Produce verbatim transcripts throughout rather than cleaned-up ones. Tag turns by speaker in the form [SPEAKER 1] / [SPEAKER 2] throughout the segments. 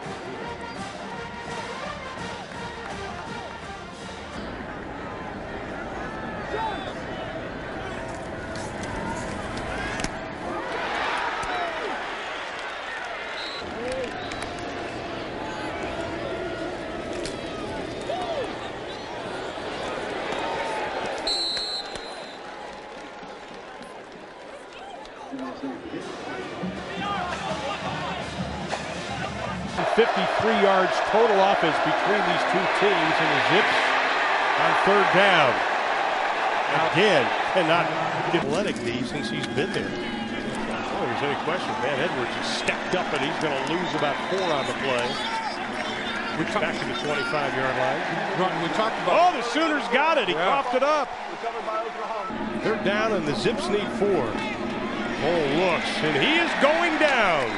[SPEAKER 1] fifty-three yards total offense between these two teams, and the Zips on third down. Again, cannot get athletic D since he's been there. Oh, there's any question, man, Edwards is stepped up and he's going to lose about four on the play. We're back to the twenty-five yard line.
[SPEAKER 2] Ron, we talked about.
[SPEAKER 1] Oh, the Sooners got it. He
[SPEAKER 2] Yeah.
[SPEAKER 1] coughed it up. They're down and the Zips need four. Oh, looks, and he is going down.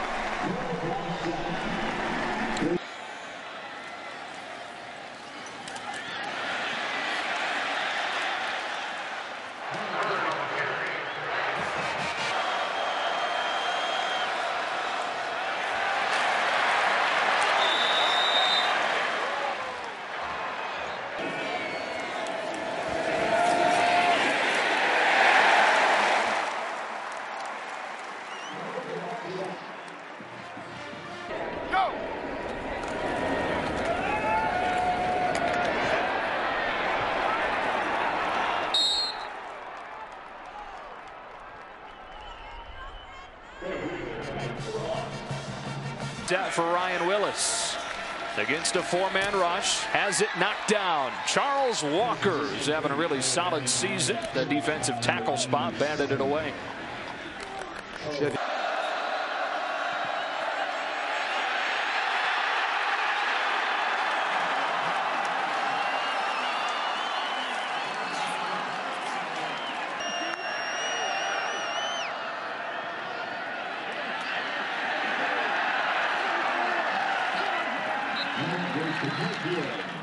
[SPEAKER 3] Out for Ryan Willis against a four-man rush, has it knocked down. Charles Walker's having a really solid season. The defensive tackle spot batted it away.
[SPEAKER 4] And there's the